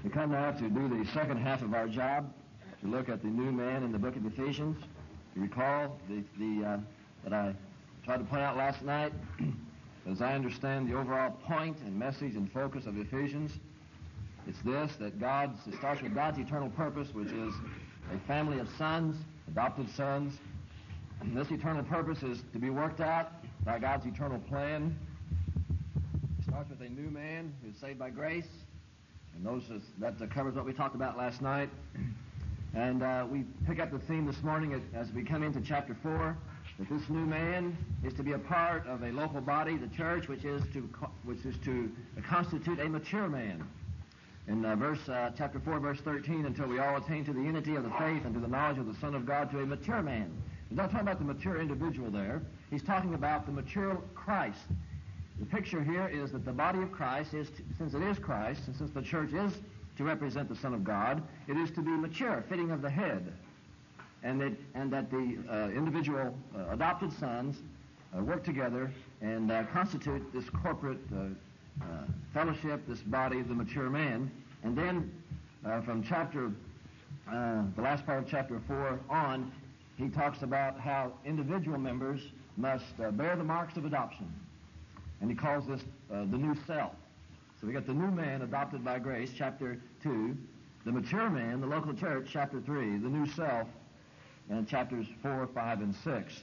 We come now to do the second half of our job, to look at the new man in the book of Ephesians. You recall that I tried to point out last night, as I understand the overall point and message and focus of Ephesians, it's this, that it starts with God's eternal purpose, which is a family of sons, adopted sons. And this eternal purpose is to be worked out by God's eternal plan. It starts with a new man who is saved by grace. And that covers what we talked about last night. And we pick up the theme this morning as we come into chapter 4, that this new man is to be a part of a local body, the church, which is to constitute a mature man. In chapter 4, verse 13, until we all attain to the unity of the faith and to the knowledge of the Son of God, to a mature man. He's not talking about the mature individual there. He's talking about the mature Christ. The picture here is that the body of Christ since it is Christ, and since the church is to represent the Son of God, it is to be mature, fitting of the head, and that the individual adopted sons work together and constitute this corporate fellowship, this body, the mature man. And then from the last part of chapter 4 on, he talks about how individual members must bear the marks of adoption. And he calls this the new self. So we got the new man adopted by grace, chapter 2. The mature man, the local church, chapter 3. The new self, and chapters 4, 5, and 6.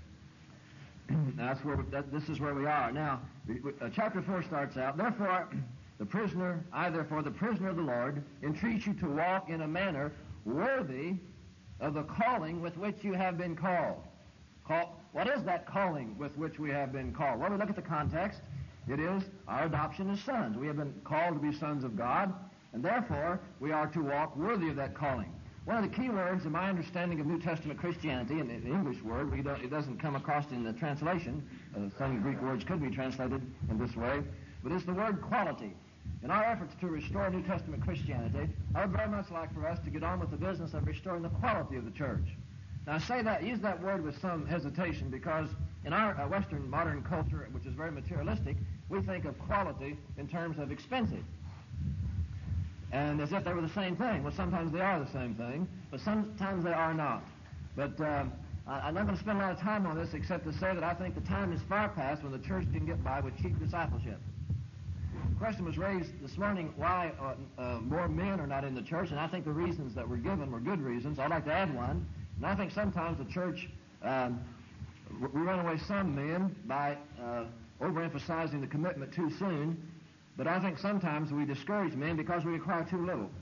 This is where we are. Now, chapter 4 starts out, Therefore, the prisoner of the Lord, entreats you to walk in a manner worthy of the calling with which you have been called. What is that calling with which we have been called? Well, we look at the context. It is our adoption as sons. We have been called to be sons of God, and therefore we are to walk worthy of that calling. One of the key words in my understanding of New Testament Christianity, and the English word, it doesn't come across in the translation. Some Greek words could be translated in this way, but it's the word quality. In our efforts to restore New Testament Christianity, I would very much like for us to get on with the business of restoring the quality of the church. Now, use that word with some hesitation, because in our Western modern culture, which is very materialistic, we think of quality in terms of expensive. And as if they were the same thing. Well, sometimes they are the same thing, but sometimes they are not. But I'm not going to spend a lot of time on this except to say that I think the time is far past when the church can get by with cheap discipleship. The question was raised this morning why more men are not in the church, and I think the reasons that were given were good reasons. I'd like to add one. And I think sometimes the church, we run away some men by overemphasizing the commitment too soon, but I think sometimes we discourage men because we require too little.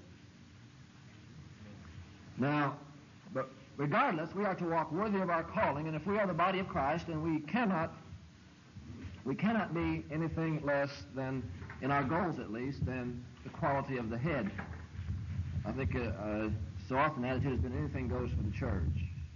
Now, but regardless, we are to walk worthy of our calling, and if we are the body of Christ, then we cannot be anything less than, in our goals at least, than the quality of the head. I think so often the attitude has been anything goes for the church.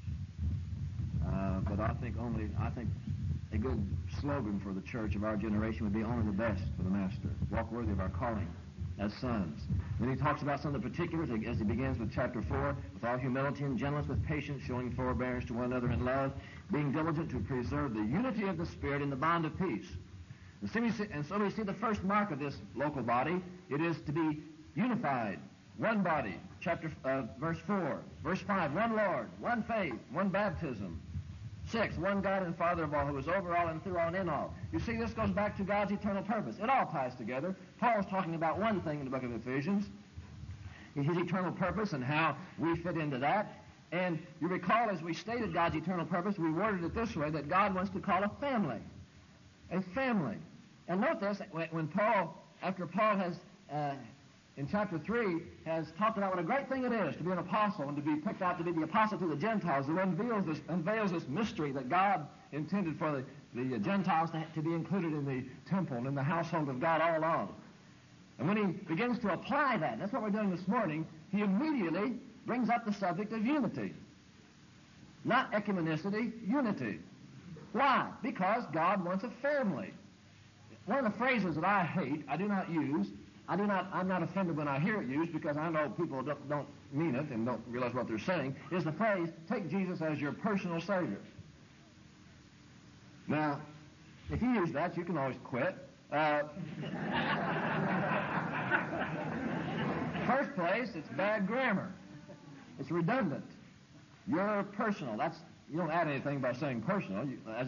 But I think a good slogan for the church of our generation would be only the best for the Master. Walk worthy of our calling as sons. Then he talks about some of the particulars as he begins with chapter 4, with all humility and gentleness, with patience, showing forbearance to one another in love, being diligent to preserve the unity of the Spirit in the bond of peace. And so we see the first mark of this local body. It is to be unified. One body, verse 4. Verse 5, one Lord, one faith, one baptism. 6, one God and Father of all, who is over all and through all and in all. You see, this goes back to God's eternal purpose. It all ties together. Paul's talking about one thing in the book of Ephesians, his eternal purpose and how we fit into that. And you recall, as we stated God's eternal purpose, we worded it this way, that God wants to call a family. A family. And note this, when after Paul has in chapter 3, has talked about what a great thing it is to be an apostle and to be picked out to be the apostle to the Gentiles, who unveils this mystery that God intended for the Gentiles to be included in the temple and in the household of God all along. And when he begins to apply that, that's what we're doing this morning, he immediately brings up the subject of unity. Not ecumenicity, unity. Why? Because God wants a family. One of the phrases that I hate, I do not use, I'm not offended when I hear it used, because I know people don't mean it and don't realize what they're saying, is the phrase, take Jesus as your personal Savior. Now, if you use that, you can always quit. 1 first place, it's bad grammar. It's redundant. You're personal. You don't add anything by saying personal,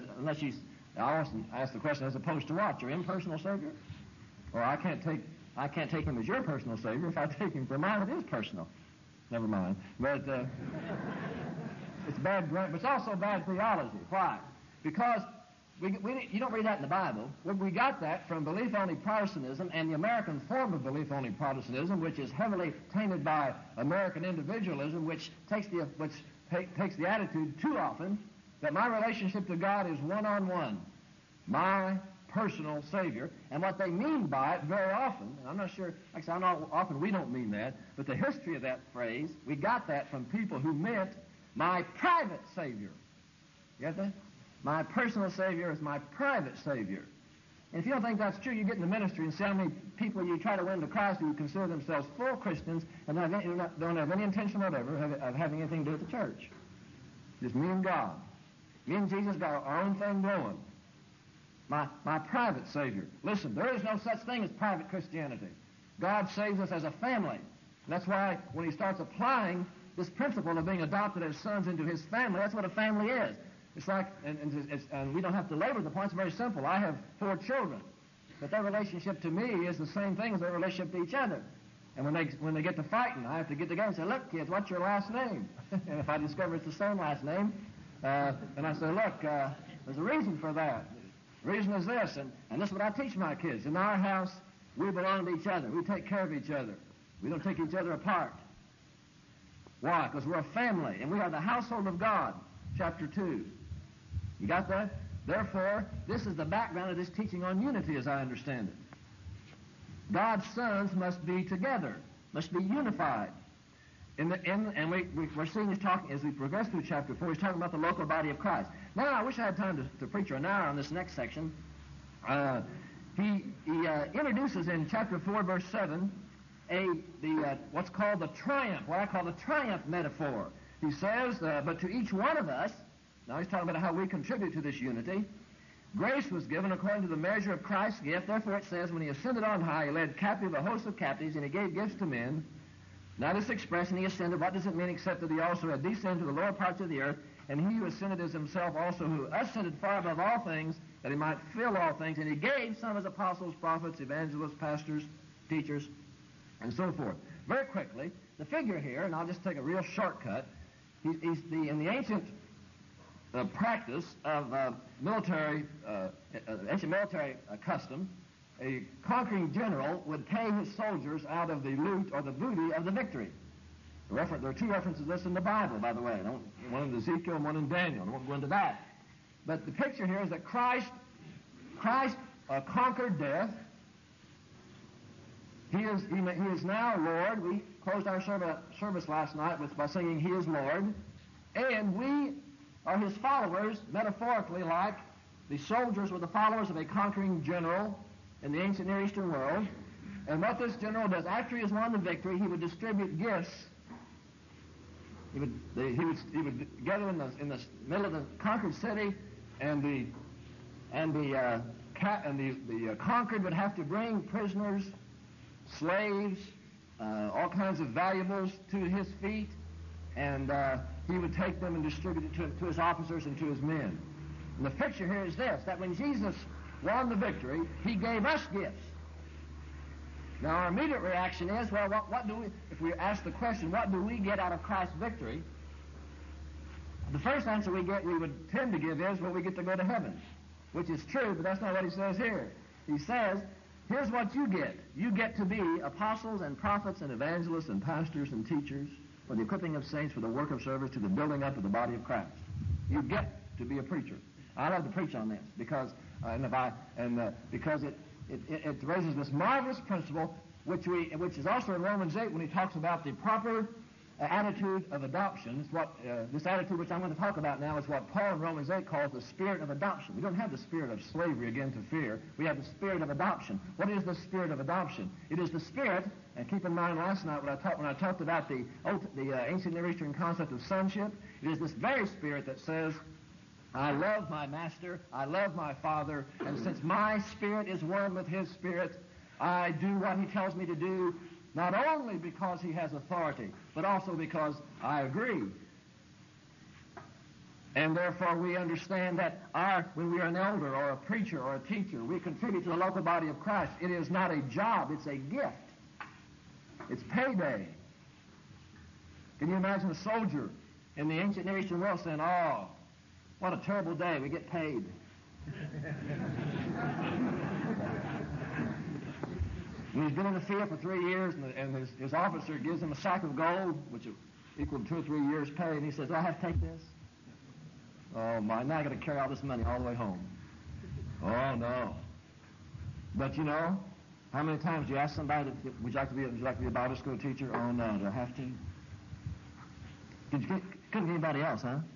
I often ask the question, as opposed to what? Your impersonal Savior? Or I can't take him as your personal Savior. If I take him for mine, it is personal. Never mind. But it's bad grammar, but it's also bad theology. Why? Because you don't read that in the Bible. We got that from belief-only Protestantism and the American form of belief-only Protestantism, which is heavily tainted by American individualism, which takes the attitude too often that my relationship to God is one-on-one, my personal Savior. And what they mean by it very often, and I'm not sure, like I said, I know often we don't mean that, but the history of that phrase, we got that from people who meant my private Savior. You get that? My personal Savior is my private Savior. And if you don't think that's true, you get in the ministry and see how many people you try to win to Christ who consider themselves full Christians and don't have any intention whatever of having anything to do with the church. Just me and God. Me and Jesus got our own thing going. My private Savior. Listen, there is no such thing as private Christianity. God saves us as a family. And that's why when he starts applying this principle of being adopted as sons into his family, that's what a family is. It's like, and we don't have to labor the point, it's very simple. I have 4 children, but their relationship to me is the same thing as their relationship to each other. And when they get to fighting, I have to get together and say, look, kids, what's your last name? And if I discover it's the same last name, and I say, look, there's a reason for that. The reason is this, and this is what I teach my kids. In our house, we belong to each other. We take care of each other. We don't take each other apart. Why? Because we're a family, and we are the household of God, chapter 2. You got that? Therefore, this is the background of this teaching on unity as I understand it. God's sons must be together, must be unified. And we're seeing this talking, as we progress through chapter 4, he's talking about the local body of Christ. Now, I wish I had time to preach an hour on this next section. He introduces in chapter 4, verse 7, what's called the triumph, what I call the triumph metaphor. He says, but to each one of us, now he's talking about how we contribute to this unity, grace was given according to the measure of Christ's gift. Therefore it says, when he ascended on high, he led captive a host of captives, and he gave gifts to men. Now this expression, he ascended, what does it mean except that he also had descended to the lower parts of the earth, and he who ascended is himself also who ascended far above all things, that he might fill all things. And he gave some as apostles, prophets, evangelists, pastors, teachers, and so forth. Very quickly, the figure here, and I'll just take a real shortcut, in the ancient practice of ancient military custom, a conquering general would pay his soldiers out of the loot or the booty of the victory. There are 2 references to this in the Bible, by the way. One in Ezekiel and one in Daniel. I won't go into that. But the picture here is that Christ conquered death. He is now Lord. We closed our service last night by singing He is Lord. And we are his followers, metaphorically, like the soldiers were the followers of a conquering general in the ancient Near Eastern world. And what this general does, after he has won the victory, he would distribute gifts. He would gather in the middle of the conquered city, and the conquered would have to bring prisoners, slaves, all kinds of valuables to his feet, and he would take them and distribute it to his officers and to his men. And the picture here is this, that when Jesus won the victory, he gave us gifts. Now our immediate reaction is, well, what do we, if we ask the question, what do we get out of Christ's victory? The first answer we would tend to give is, well, we get to go to heaven, which is true, but that's not what he says here. He says, here's what you get. You get to be apostles and prophets and evangelists and pastors and teachers for the equipping of saints for the work of service to the building up of the body of Christ. You get to be a preacher. I love to preach on this because it raises this marvelous principle, which is also in Romans 8 when he talks about the proper attitude of adoption. It's what this attitude which I'm going to talk about now is what Paul in Romans 8 calls the spirit of adoption. We don't have the spirit of slavery again to fear. We have the spirit of adoption. What is the spirit of adoption? It is the spirit, and keep in mind last night when I talked about the ancient Near Eastern concept of sonship, it is this very spirit that says, I love my master, I love my father, and since my spirit is one with his spirit, I do what he tells me to do, Not only because he has authority, but also because I agree. And therefore we understand that when we are an elder or a preacher or a teacher, we contribute to the local body of Christ. It is not a job, it's a gift. It's payday. Can you imagine a soldier in the ancient Near Eastern world saying, "Oh, what a terrible day, we get paid." And he's been in the field for 3 years, and his officer gives him a sack of gold, which equaled 2 or 3 years' pay, and he says, "Do I have to take this?" "Oh my, now I got to carry all this money all the way home." Oh no. But you know, how many times do you ask somebody, would you like to be a Bible school teacher? "Oh no, do I have to?" Couldn't be anybody else, huh?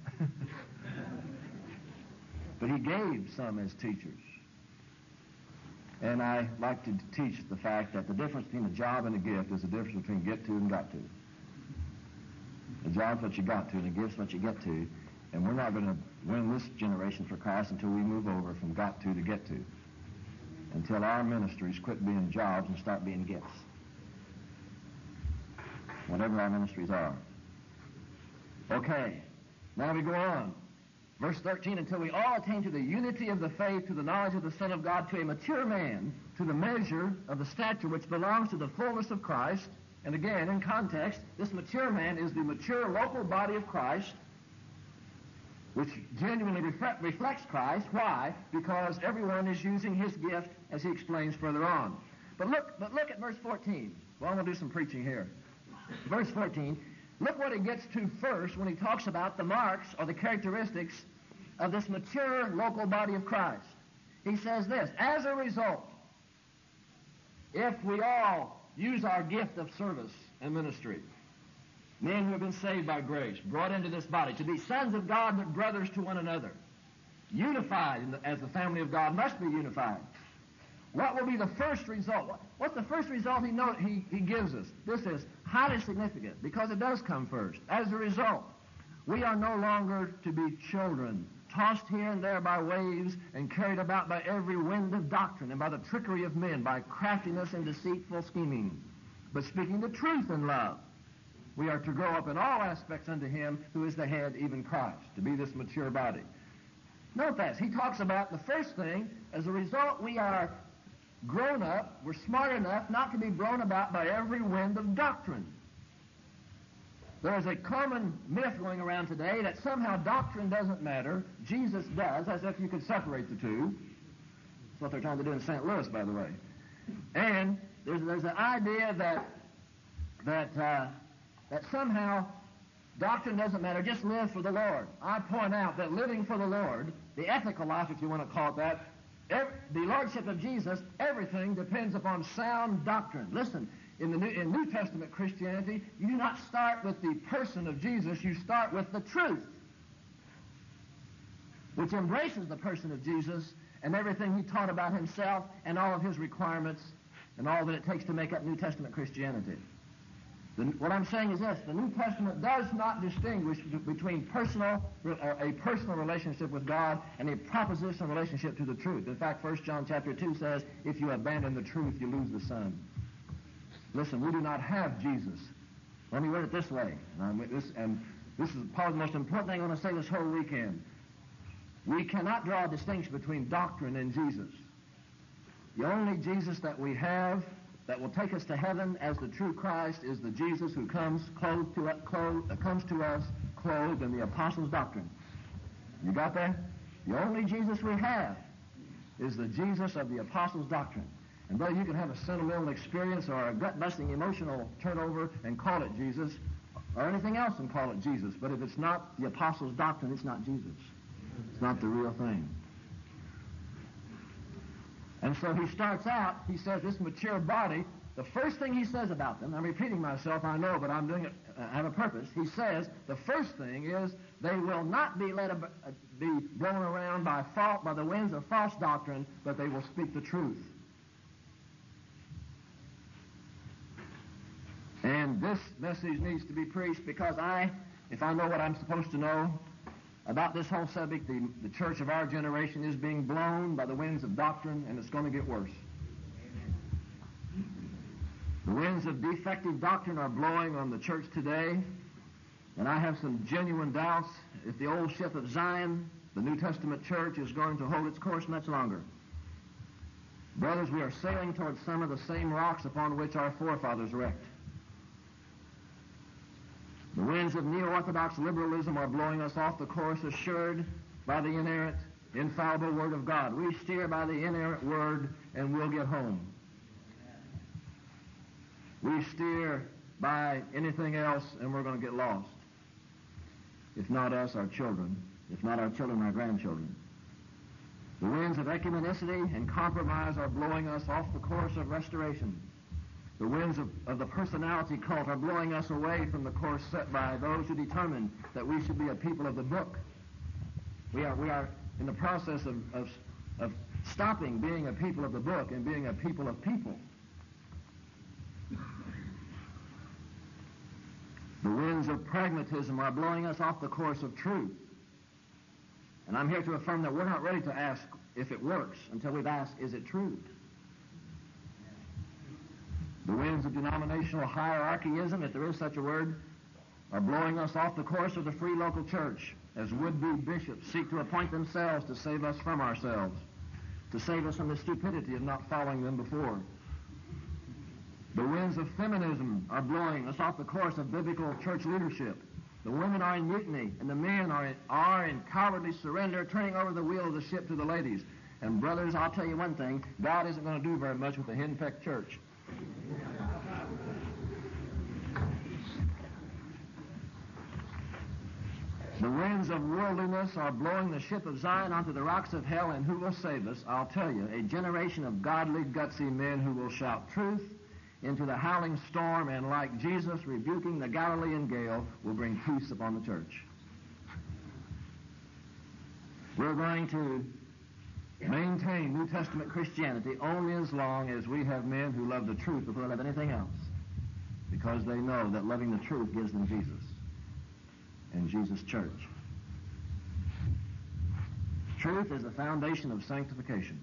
But he gave some as teachers. And I like to teach the fact that the difference between a job and a gift is the difference between get to and got to. A job's what you got to, and a gift's what you get to. And we're not going to win this generation for Christ until we move over from got to get to. Until our ministries quit being jobs and start being gifts. Whatever our ministries are. Okay, now we go on. Verse 13, until we all attain to the unity of the faith, to the knowledge of the Son of God, to a mature man, to the measure of the stature which belongs to the fullness of Christ. And again, in context, this mature man is the mature local body of Christ, which genuinely reflects Christ. Why? Because everyone is using his gift, as he explains further on. But look at verse 14. Well, I'm going to do some preaching here. Verse 14. Look what he gets to first when he talks about the marks or the characteristics of this mature local body of Christ. He says this, as a result, if we all use our gift of service and ministry, men who have been saved by grace, brought into this body, to be sons of God but brothers to one another, unified as the family of God must be unified. What will be the first result? What's the first result he gives us? This is highly significant because it does come first. As a result, we are no longer to be children, tossed here and there by waves and carried about by every wind of doctrine and by the trickery of men, by craftiness and deceitful scheming. But speaking the truth in love, we are to grow up in all aspects unto him who is the head, even Christ, to be this mature body. Note that. He talks about the first thing, as a result we are grown up, we're smart enough not to be blown about by every wind of doctrine. There is a common myth going around today that somehow doctrine doesn't matter, Jesus does, as if you could separate the two. That's what they're trying to do in St. Louis, by the way. And there's an idea that somehow doctrine doesn't matter, just live for the Lord. I point out that living for the Lord, the ethical life, if you want to call it that, the Lordship of Jesus, everything depends upon sound doctrine. Listen, in New Testament Christianity, you do not start with the person of Jesus, you start with the truth, which embraces the person of Jesus and everything he taught about himself and all of his requirements and all that it takes to make up New Testament Christianity. What I'm saying is this, the New Testament does not distinguish between a personal relationship with God and a propositional relationship to the truth. In fact, 1 John chapter 2 says, if you abandon the truth, you lose the Son. Listen, we do not have Jesus. Let me word it this way, and this is probably the most important thing I want to say this whole weekend. We cannot draw a distinction between doctrine and Jesus. The only Jesus that we have that will take us to heaven as the true Christ is the Jesus who comes to us clothed in the apostles' doctrine. You got that? The only Jesus we have is the Jesus of the apostles' doctrine. And though you can have a sentimental experience or a gut-busting emotional turnover and call it Jesus, or anything else and call it Jesus, but if it's not the apostles' doctrine, it's not Jesus. It's not the real thing. And so he starts out, he says, this mature body, the first thing he says about them, I'm repeating myself, I know, but I'm doing it, I have a purpose. He says, the first thing is, they will not be blown around by the winds of false doctrine, but they will speak the truth. And this message needs to be preached because if I know what I'm supposed to know about this whole subject, the church of our generation is being blown by the winds of doctrine, and it's going to get worse. The winds of defective doctrine are blowing on the church today, and I have some genuine doubts if the old ship of Zion, the New Testament church, is going to hold its course much longer. Brothers, we are sailing towards some of the same rocks upon which our forefathers wrecked. The winds of neo-orthodox liberalism are blowing us off the course assured by the inerrant, infallible Word of God. We steer by the inerrant Word and we'll get home. We steer by anything else and we're going to get lost. If not us, our children. If not our children, our grandchildren. The winds of ecumenicity and compromise are blowing us off the course of restoration. The winds of the personality cult are blowing us away from the course set by those who determined that we should be a people of the book. We are in the process of stopping being a people of the book and being a people of people. The winds of pragmatism are blowing us off the course of truth. And I'm here to affirm that we're not ready to ask if it works until we've asked, is it true? The winds of denominational hierarchyism, if there is such a word, are blowing us off the course of the free local church as would-be bishops seek to appoint themselves to save us from ourselves, to save us from the stupidity of not following them before. The winds of feminism are blowing us off the course of biblical church leadership. The women are in mutiny, and the men are in cowardly surrender, turning over the wheel of the ship to the ladies. And brothers, I'll tell you one thing, God isn't going to do very much with the henpecked church. The winds of worldliness are blowing the ship of Zion onto the rocks of hell, and who will save us? I'll tell you, a generation of godly, gutsy men who will shout truth into the howling storm, and like Jesus rebuking the Galilean gale, will bring peace upon the church. We're going to maintain New Testament Christianity only as long as we have men who love the truth before they love anything else, because they know that loving the truth gives them Jesus and Jesus' church. Truth is the foundation of sanctification.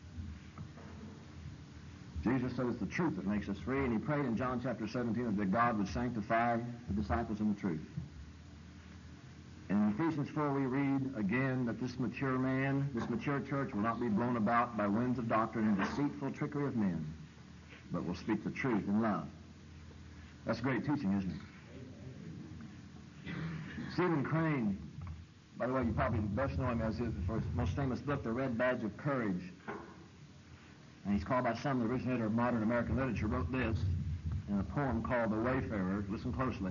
Jesus said it's the truth that makes us free, and he prayed in John chapter 17 that God would sanctify the disciples in the truth. And in Ephesians 4 we read again that this mature man, this mature church will not be blown about by winds of doctrine and deceitful trickery of men, but will speak the truth in love. That's great teaching, isn't it? Stephen Crane, by the way, you probably best know him as his most famous book, The Red Badge of Courage. And he's called by some the originator of modern American literature, wrote this in a poem called The Wayfarer. Listen closely.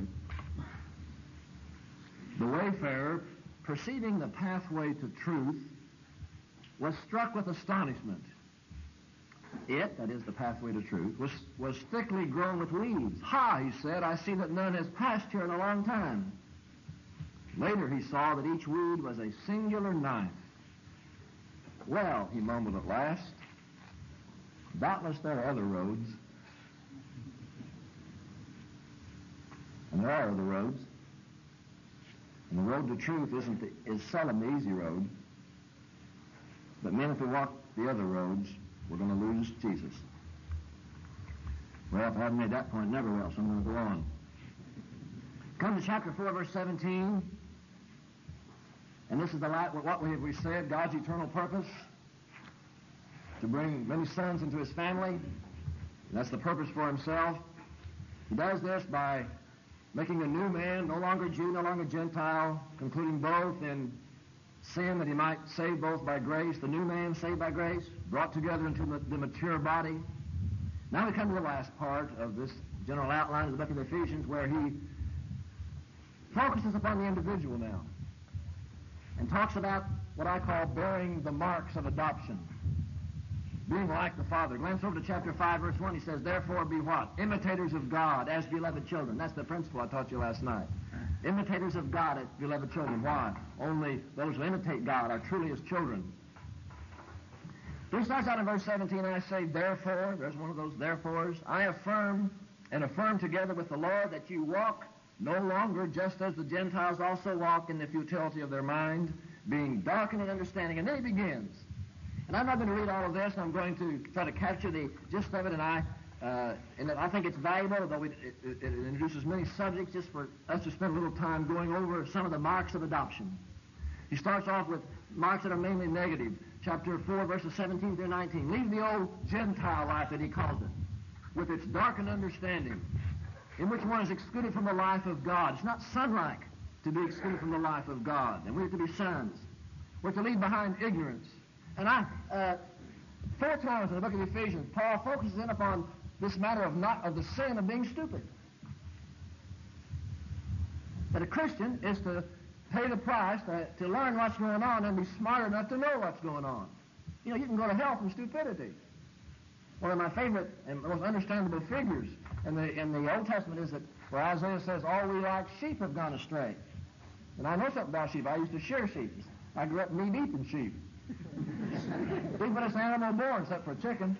The wayfarer, perceiving the pathway to truth, was struck with astonishment. It, that is the pathway to truth, was thickly grown with weeds. Ha, he said, I see that none has passed here in a long time. Later he saw that each weed was a singular knife. Well, he mumbled at last, doubtless there are other roads. And there are other roads. And the road to truth is seldom the easy road. But men, if we walk the other roads, we're going to lose Jesus. Well, if I haven't made that point, never will, so I'm going to go on. Come to chapter 4, verse 17. And this is what we said, God's eternal purpose, to bring many sons into his family. And that's the purpose for himself. He does this by making a new man, no longer Jew, no longer Gentile, concluding both in sin that he might save both by grace, the new man saved by grace, brought together into the mature body. Now we come to the last part of this general outline of the book of Ephesians, where he focuses upon the individual now and talks about what I call bearing the marks of adoption, being like the Father. Glance over to chapter 5, verse 1. He says, therefore be what? Imitators of God as beloved children. That's the principle I taught you last night. Imitators of God as beloved children. Why? Only those who imitate God are truly his children. He starts out in verse 17, and I say, therefore, there's one of those therefores, I affirm and affirm together with the Lord that you walk no longer just as the Gentiles also walk in the futility of their mind, being darkened in understanding. And then he begins. And I'm not going to read all of this. I'm going to try to capture the gist of it, and I and I think it's valuable, though it introduces many subjects, just for us to spend a little time going over some of the marks of adoption. He starts off with marks that are mainly negative. Chapter 4, verses 17 through 19. Leave the old Gentile life, that he calls it, with its darkened understanding, in which one is excluded from the life of God. It's not son-like to be excluded from the life of God, and we are to be sons. We're to leave behind ignorance. And 4 times in the book of Ephesians, Paul focuses in upon this matter of the sin of being stupid. That a Christian is to pay the price to learn what's going on and be smart enough to know what's going on. You know, you can go to hell from stupidity. One of my favorite and most understandable figures in the Old Testament is that where Isaiah says, all we like sheep have gone astray. And I know something about sheep. I used to shear sheep. I grew up knee-deep in sheep. Stupidest animal born, except for a chicken.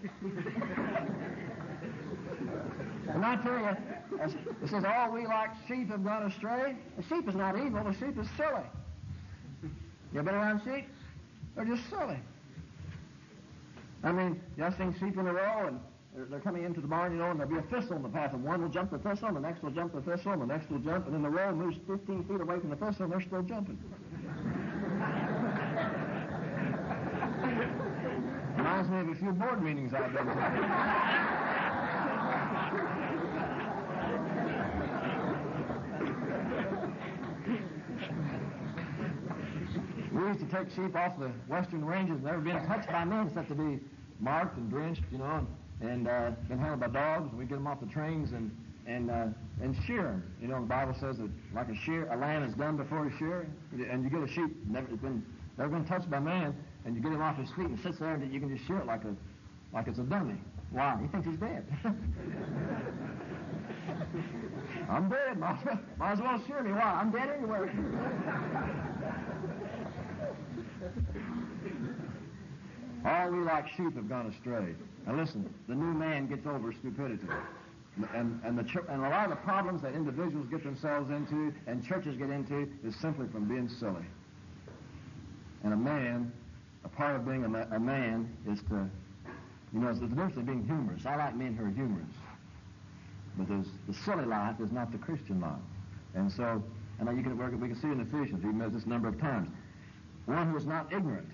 And I tell you, it says, all we like sheep have gone astray. The sheep is not evil. The sheep is silly. You ever been around sheep? They're just silly. I mean, you ever seen sheep in a row, and they're coming into the barn, you know, and there'll be a thistle in the path, and one will jump the thistle, and the next will jump the thistle, and the next will jump, and then the row moves 15 feet away from the thistle, and they're still jumping. Reminds me of a few board meetings I've been to. We used to take sheep off the western ranges, never been touched by men except to be marked and drenched, you know, and been handled by dogs, and we get them off the trains and shear them. You know, the Bible says that like a lamb is done before a shear, and you get a sheep never been touched by man, and you get him off his feet and sits there, and you can just shear it like it's a dummy. Why? He thinks he's dead. I'm dead. Might as well shear me. Why? I'm dead anyway. All we like sheep have gone astray. Now listen, the new man gets over stupidity. And a lot of the problems that individuals get themselves into and churches get into is simply from being silly. And a part of being a man is to, you know, it's the difference of being humorous. I like men who are humorous. But the silly life is not the Christian life. And so, and we can see in Ephesians, he knows this a number of times. One who is not ignorant.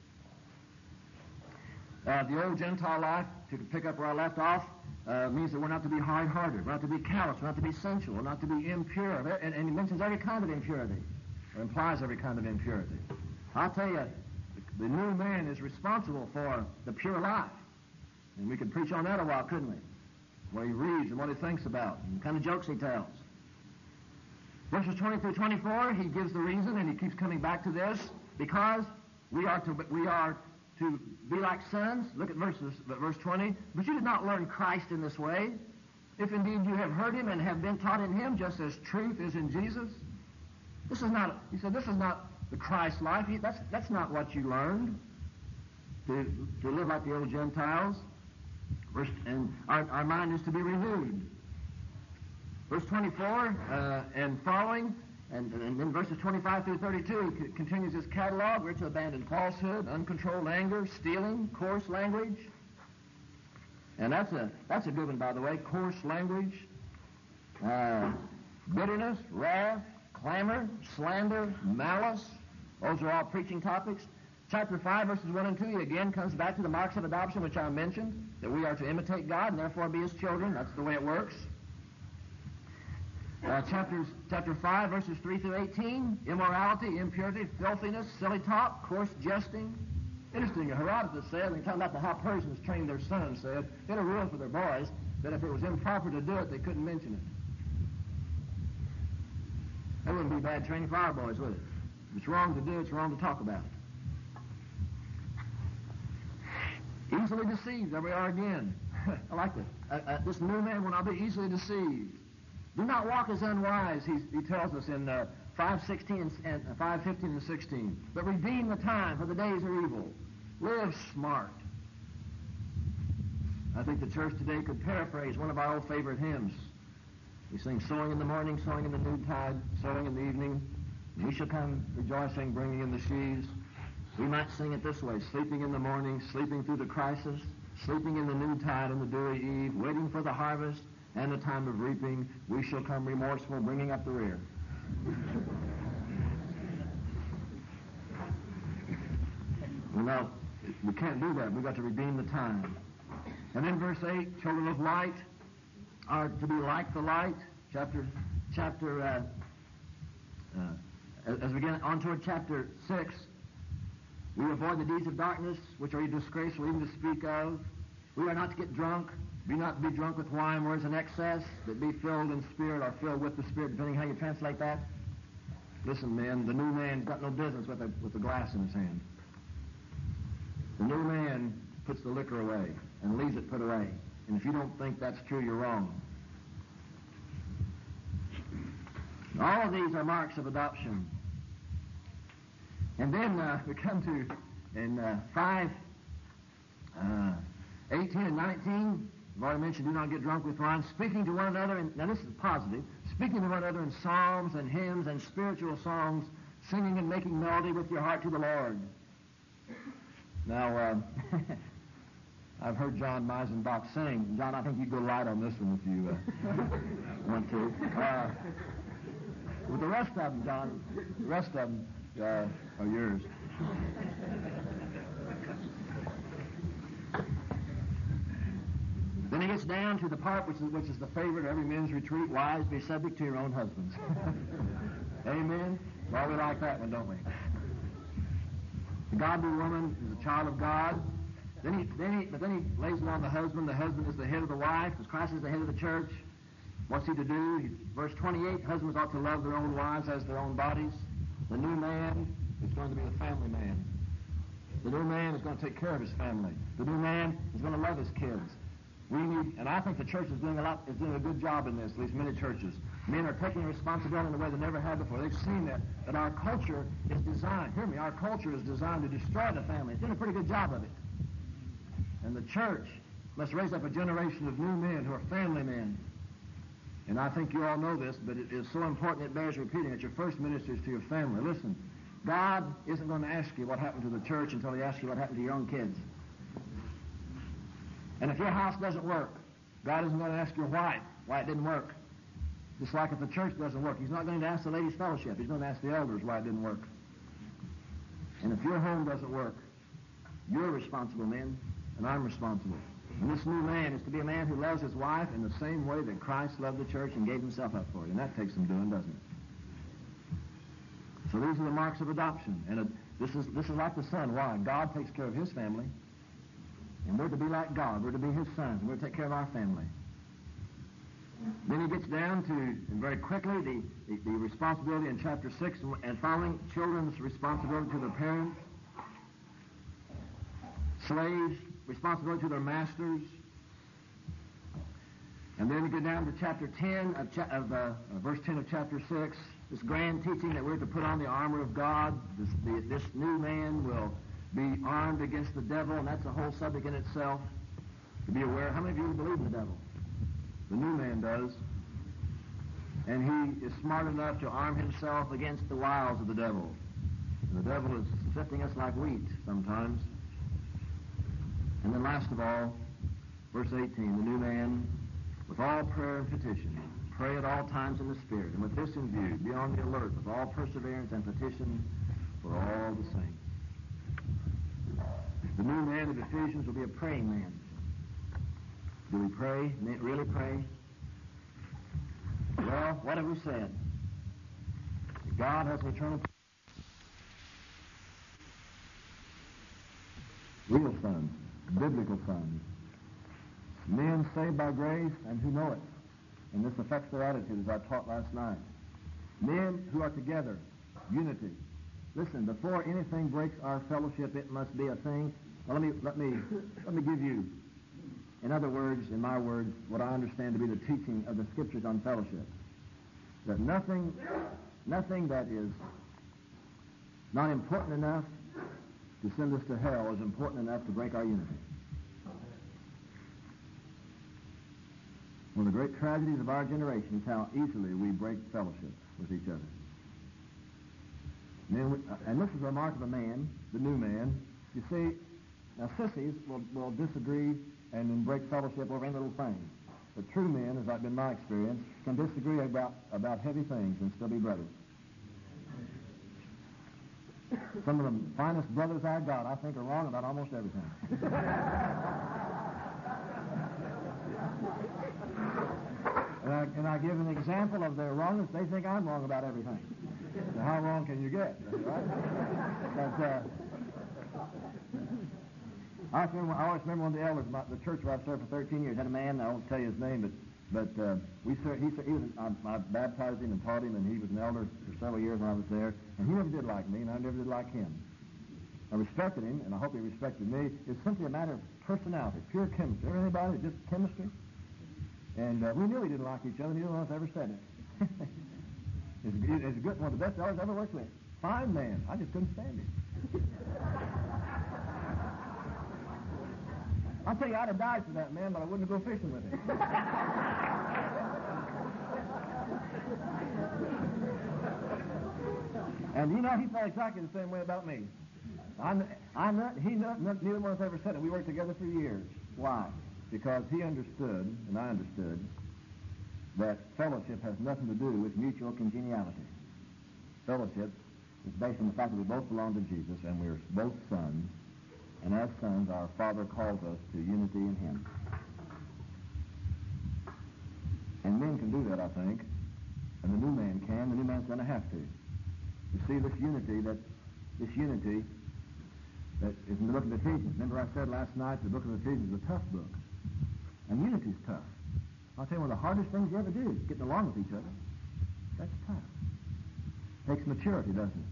The old Gentile life, to pick up where I left off, means that we're not to be hard-hearted, we're not to be callous, we're not to be sensual, we're not to be impure. And he mentions every kind of impurity, or implies every kind of impurity. I'll tell you, the new man is responsible for the pure life. And we could preach on that a while, couldn't we? What he reads and what he thinks about, and the kind of jokes he tells. Verses 20 through 24, he gives the reason, and he keeps coming back to this, because we are to be like sons. Look at verse 20. But you did not learn Christ in this way, if indeed you have heard him and have been taught in him, just as truth is in Jesus. He said, this is not the Christ life. That's not what you learned, to live like the old Gentiles. And our mind is to be renewed. Verse 24 and following, and then verses 25 through 32, he continues his catalog. We're to abandon falsehood, uncontrolled anger, stealing, coarse language. And that's a good one, by the way, coarse language, bitterness, wrath, clamor, slander, malice. Those are all preaching topics. Chapter 5, verses 1 and 2, he again comes back to the marks of adoption, which I mentioned, that we are to imitate God and therefore be his children. That's the way it works. Chapter 5, verses 3 through 18, immorality, impurity, filthiness, silly talk, coarse jesting. Interesting, Herodotus said, when he talked about how Persians trained their sons, said, they had a rule for their boys that if it was improper to do it, they couldn't mention it. That wouldn't be bad training for our boys, would it? If it's wrong to do, it's wrong to talk about it. Easily deceived, there we are again. I like that. This new man will not be easily deceived. Do not walk as unwise, he tells us in 5:16 and 5:15 and 16. But redeem the time, for the days are evil. Live smart. I think the church today could paraphrase one of our old favorite hymns. We sing, sowing in the morning, sowing in the noontide, sowing in the evening. We shall come rejoicing, bringing in the sheaves. We might sing it this way, sleeping in the morning, sleeping through the crisis, sleeping in the noontide and the dewy eve, waiting for the harvest and the time of reaping, we shall come remorseful, bringing up the rear. Well, we can't do that. We've got to redeem the time. And then verse 8, children of light are to be like the light. As we get on toward chapter 6, we avoid the deeds of darkness, which are disgraceful even to speak of. We are not to get drunk. Be not be drunk with wine, where is an excess, but be filled in spirit or filled with the Spirit, depending how you translate that. Listen, men, the new man's got no business with a glass in his hand. The new man puts the liquor away and leaves it put away. And if you don't think that's true, you're wrong. All of these are marks of adoption. And then we come to, in 5, 18 and 19, I've already mentioned, do not get drunk with wine, speaking to one another, now this is positive, speaking to one another in psalms and hymns and spiritual songs, singing and making melody with your heart to the Lord. Now, I've heard John Meisenbach sing. John, I think you go light on this one if you want to. With the rest of them, John, the rest of them are yours. Then he gets down to the part which is the favorite of every men's retreat. Wives, be subject to your own husbands. Amen? Well, we like that one, don't we? The godly woman is a child of God. Then he lays it on the husband. The husband is the head of the wife, as Christ is the head of the church. What's he to do? Verse 28, husbands ought to love their own wives as their own bodies. The new man is going to be the family man. The new man is going to take care of his family. The new man is going to love his kids. We need, and I think the church is doing a good job in this, at least many churches. Men are taking responsibility in a way they never had before. They've seen that our culture is designed, hear me, our culture is designed to destroy the family. It's doing a pretty good job of it. And the church must raise up a generation of new men who are family men. And I think you all know this, but it is so important it bears repeating that your first minister is to your family. Listen, God isn't going to ask you what happened to the church until he asks you what happened to your own kids. And if your house doesn't work, God isn't going to ask your wife why it didn't work. Just like if the church doesn't work, he's not going to ask the ladies' fellowship. He's going to ask the elders why it didn't work. And if your home doesn't work, you're responsible, men, and I'm responsible. And this new man is to be a man who loves his wife in the same way that Christ loved the church and gave himself up for it. And that takes some doing, doesn't it? So these are the marks of adoption. And this is like the son. Why? God takes care of his family. And we're to be like God. We're to be his sons. And we're to take care of our family. Then he gets down to, and very quickly, the responsibility in chapter 6 and following, children's responsibility to their parents, slaves' responsibility to their masters, and then we get down to chapter 10 verse 10 of chapter 6, this grand teaching that we're to put on the armor of God. This new man will be armed against the devil, and that's a whole subject in itself. To be aware, how many of you believe in the devil? The new man does. And he is smart enough to arm himself against the wiles of the devil. And the devil is sifting us like wheat sometimes. And then last of all, verse 18, the new man, with all prayer and petition, pray at all times in the Spirit, and with this in view, be on the alert with all perseverance and petition for all the saints. The new man of Ephesians will be a praying man. Do we pray? Really pray? Well, what have we said? God has an eternal real sons, biblical sons. Men saved by grace and who know it. And this affects their attitude, as I taught last night. Men who are together, unity. Listen, before anything breaks our fellowship, it must be a thing. Well, let me give you, in other words, in my words, what I understand to be the teaching of the Scriptures on fellowship. That nothing that is not important enough to send us to hell is important enough to break our unity. One of the great tragedies of our generation is how easily we break fellowship with each other. And this is a mark of a man, the new man. You see, Now, sissies will disagree and then break fellowship over any little thing. But true men, as I've been my experience, can disagree about heavy things and still be brothers. Some of the finest brothers I got, I think, are wrong about almost everything. and I give an example of their wrongness. They think I'm wrong about everything. So how wrong can you get? Right? But, I always remember one of the elders, the church where I served for 13 years, had a man, I won't tell you his name, but I baptized him and taught him, and he was an elder for several years when I was there, and he never did like me, and I never did like him. I respected him, and I hope he respected me. It's simply a matter of personality, pure chemistry. Ever anybody, just chemistry? And we knew he didn't like each other, neither one of us ever said it. He's one of the best elders I ever worked with. Fine man. I just couldn't stand him. I'll tell you, I'd have died for that man, but I wouldn't go fishing with him. And he felt exactly the same way about me. Neither one of us ever said it. We worked together for years. Why? Because he understood, and I understood, that fellowship has nothing to do with mutual congeniality. Fellowship is based on the fact that we both belong to Jesus, and we're both sons. And as sons, our Father calls us to unity in Him. And men can do that, I think. And the new man can. The new man's going to have to. You see, this unity that is in the book of Ephesians. Remember I said last night the book of Ephesians is a tough book. And unity's tough. I'll tell you, one of the hardest things you ever do is getting along with each other. That's tough. Takes maturity, doesn't it?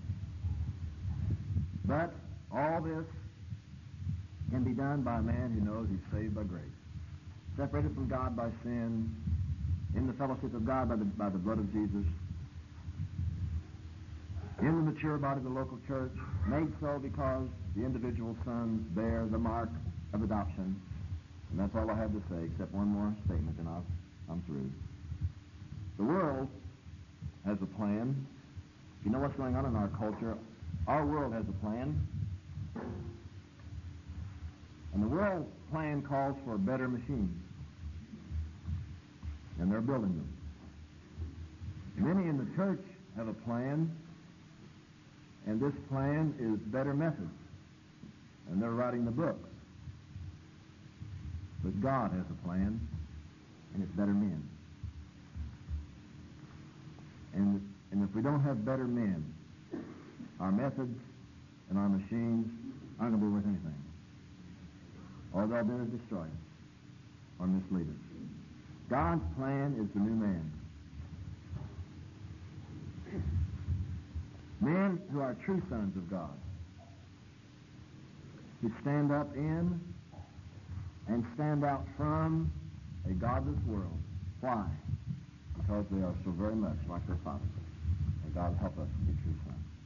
But all this can be done by a man who knows he's saved by grace, separated from God by sin, in the fellowship of God by the blood of Jesus, in the mature body of the local church, made so because the individual sons bear the mark of adoption. And that's all I have to say, except one more statement, and I'm through. The world has a plan. You know what's going on in our culture? Our world has a plan. And the world plan calls for better machines. And they're building them. Many in the church have a plan, and this plan is better methods. And they're writing the books. But God has a plan, and it's better men. And if we don't have better men, our methods and our machines aren't going to be worth anything. All they'll do is destroy us or mislead us. God's plan is the new man. Men who are true sons of God, who stand up in and stand out from a godless world. Why? Because they are so very much like their Father. And God help us to be true sons.